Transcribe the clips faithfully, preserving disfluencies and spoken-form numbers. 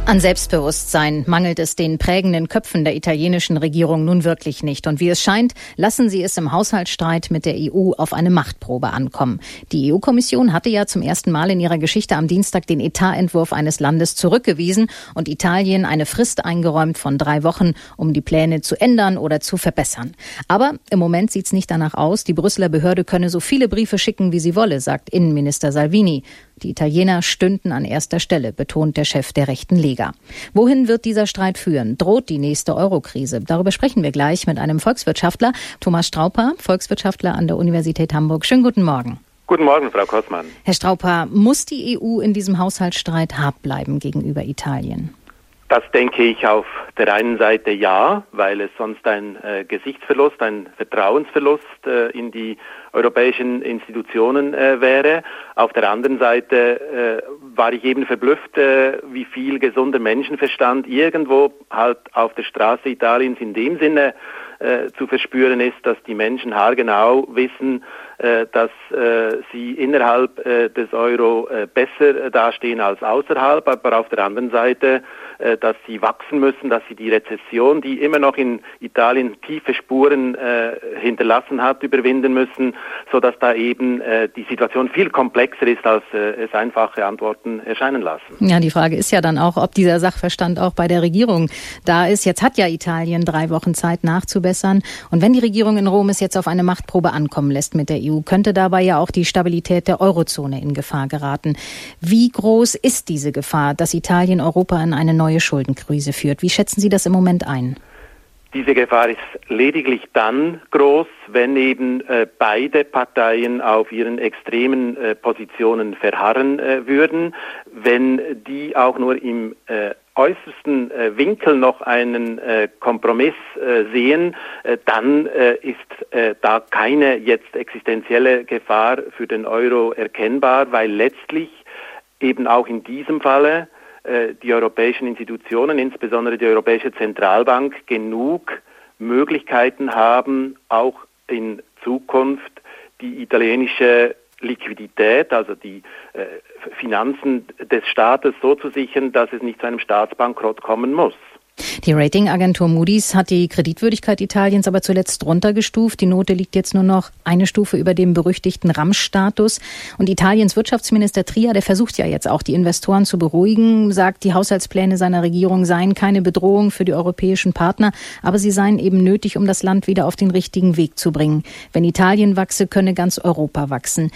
An Selbstbewusstsein mangelt es den prägenden Köpfen der italienischen Regierung nun wirklich nicht. Und wie es scheint, lassen sie es im Haushaltsstreit mit der E U auf eine Machtprobe ankommen. Die E U-Kommission hatte ja zum ersten Mal in ihrer Geschichte am Dienstag den Etatentwurf eines Landes zurückgewiesen und Italien eine Frist eingeräumt von drei Wochen, um die Pläne zu ändern oder zu verbessern. Aber im Moment sieht es nicht danach aus. Die Brüsseler Behörde könne so viele Briefe schicken, wie sie wolle, sagt Innenminister Salvini. Die Italiener stünden an erster Stelle, betont der Chef der rechten Lega. Wohin wird dieser Streit führen? Droht die nächste Euro-Krise? Darüber sprechen wir gleich mit einem Volkswirtschaftler, Thomas Strauper, Volkswirtschaftler an der Universität Hamburg. Schönen guten Morgen. Guten Morgen, Frau Kossmann. Herr Strauper, muss die E U in diesem Haushaltsstreit hart bleiben gegenüber Italien? Das denke ich auf der einen Seite ja, weil es sonst ein äh, Gesichtsverlust, ein Vertrauensverlust äh, in die europäischen Institutionen äh, wäre. Auf der anderen Seite äh, war ich eben verblüfft, äh, wie viel gesunder Menschenverstand irgendwo halt auf der Straße Italiens in dem Sinne äh, zu verspüren ist, dass die Menschen haargenau wissen, äh, dass äh, sie innerhalb äh, des Euro äh, besser äh, dastehen als außerhalb, aber auf der anderen Seite, äh, dass sie wachsen müssen, dass sie die Rezession, die immer noch in Italien tiefe Spuren äh, hinterlassen hat, überwinden müssen, sodass da eben äh, die Situation viel komplexer ist, als äh, es einfache Antworten erscheinen lassen. Ja, die Frage ist ja dann auch, ob dieser Sachverstand auch bei der Regierung da ist. Jetzt hat ja Italien drei Wochen Zeit nachzubessern. Und wenn die Regierung in Rom es jetzt auf eine Machtprobe ankommen lässt mit der E U, könnte dabei ja auch die Stabilität der Eurozone in Gefahr geraten. Wie groß ist diese Gefahr, dass Italien Europa in eine neue Schuldenkrise führt? Wie schätzen Sie das im Moment ein? Diese Gefahr ist lediglich dann groß, wenn eben äh, beide Parteien auf ihren extremen äh, Positionen verharren äh, würden, wenn die auch nur im äh, äußersten äh, Winkel noch einen äh, Kompromiss äh, sehen, äh, dann äh, ist äh, da keine jetzt existenzielle Gefahr für den Euro erkennbar, weil letztlich eben auch in diesem Falle die europäischen Institutionen, insbesondere die Europäische Zentralbank, genug Möglichkeiten haben, auch in Zukunft die italienische Liquidität, also die äh, Finanzen des Staates so zu sichern, dass es nicht zu einem Staatsbankrott kommen muss. Die Ratingagentur Moody's hat die Kreditwürdigkeit Italiens aber zuletzt runtergestuft. Die Note liegt jetzt nur noch eine Stufe über dem berüchtigten RAM-Status. Und Italiens Wirtschaftsminister Tria, der versucht ja jetzt auch, die Investoren zu beruhigen, sagt, die Haushaltspläne seiner Regierung seien keine Bedrohung für die europäischen Partner, aber sie seien eben nötig, um das Land wieder auf den richtigen Weg zu bringen. Wenn Italien wachse, könne ganz Europa wachsen.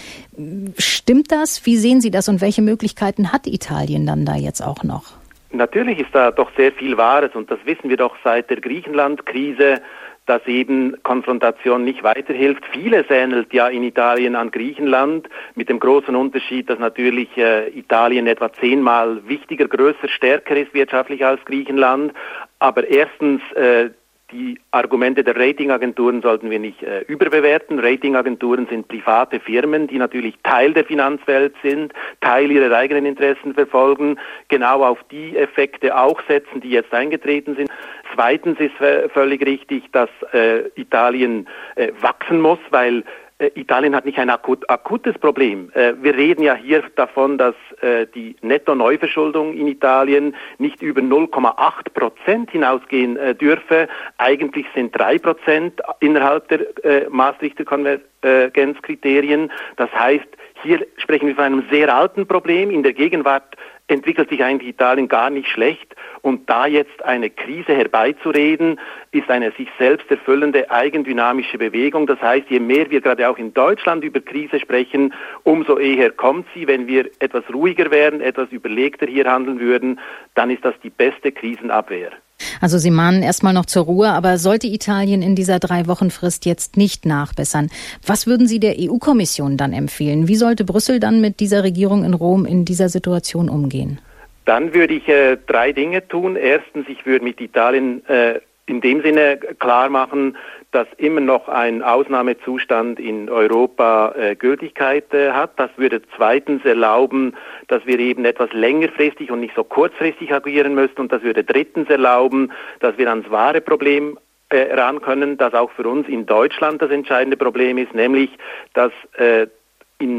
Stimmt das? Wie sehen Sie das und welche Möglichkeiten hat Italien dann da jetzt auch noch? Natürlich ist da doch sehr viel Wahres und das wissen wir doch seit der Griechenland-Krise, dass eben Konfrontation nicht weiterhilft. Vieles ähnelt ja in Italien an Griechenland, mit dem großen Unterschied, dass natürlich äh, Italien etwa zehnmal wichtiger, größer, stärker ist wirtschaftlich als Griechenland. Aber erstens, äh, die Argumente der Ratingagenturen sollten wir nicht äh, überbewerten. Ratingagenturen sind private Firmen, die natürlich Teil der Finanzwelt sind, Teil ihrer eigenen Interessen verfolgen, genau auf die Effekte auch setzen, die jetzt eingetreten sind. Zweitens ist äh, völlig richtig, dass äh, Italien äh, wachsen muss, weil Italien hat nicht ein akut, akutes Problem. Wir reden ja hier davon, dass die Netto-Neuverschuldung in Italien nicht über null Komma acht Prozent hinausgehen dürfe. Eigentlich sind drei Prozent innerhalb der Maastrichter Konvergenzkriterien. Das heißt, hier sprechen wir von einem sehr alten Problem. In der Gegenwart entwickelt sich eigentlich Italien gar nicht schlecht. Und da jetzt eine Krise herbeizureden, ist eine sich selbst erfüllende eigendynamische Bewegung. Das heißt, je mehr wir gerade auch in Deutschland über Krise sprechen, umso eher kommt sie. Wenn wir etwas ruhiger wären, etwas überlegter hier handeln würden, dann ist das die beste Krisenabwehr. Also Sie mahnen erstmal noch zur Ruhe, aber sollte Italien in dieser Drei-Wochen-Frist jetzt nicht nachbessern, was würden Sie der E U-Kommission dann empfehlen? Wie sollte Brüssel dann mit dieser Regierung in Rom in dieser Situation umgehen? Dann würde ich äh, drei Dinge tun. Erstens, ich würde mit Italien äh, in dem Sinne klar machen, dass immer noch ein Ausnahmezustand in Europa äh, Gültigkeit äh, hat. Das würde zweitens erlauben, dass wir eben etwas längerfristig und nicht so kurzfristig agieren müssen. Und das würde drittens erlauben, dass wir ans wahre Problem äh, ran können, das auch für uns in Deutschland das entscheidende Problem ist, nämlich dass äh, in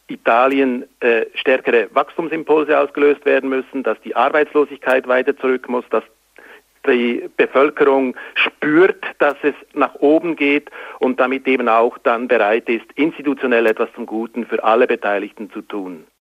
Italien äh, stärkere Wachstumsimpulse ausgelöst werden müssen, dass die Arbeitslosigkeit weiter zurück muss, dass die Bevölkerung spürt, dass es nach oben geht und damit eben auch dann bereit ist, institutionell etwas zum Guten für alle Beteiligten zu tun.